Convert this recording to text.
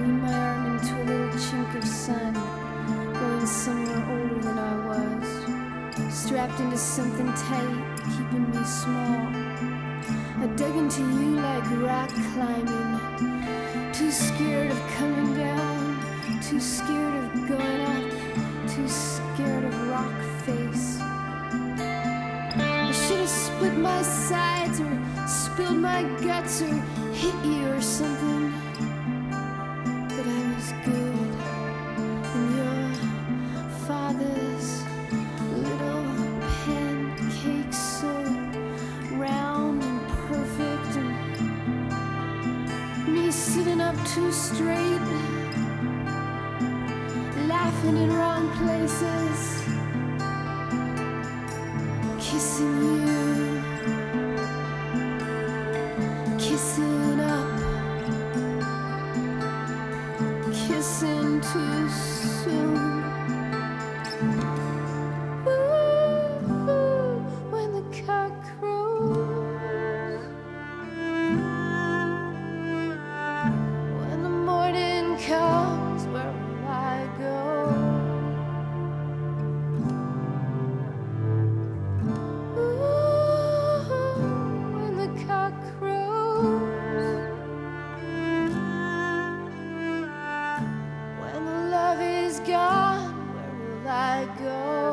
lean my arm into a little chink of sun, going somewhere older than I was, strapped into something tight, keeping me small. I dug into you like rock climbing, too scared of coming down, too scared of going up, too scared of rock face. I should have split my sides or spilled my guts or hit you or something, but I was good in your father's little pancake, so round and perfect, and me sitting up too straight, laughing in wrong places, kissing you, kissing up, kissing too soon. Ooh, when the cock crows, when the morning comes, where will I go? When the cock crows, when the love is gone, where will I go?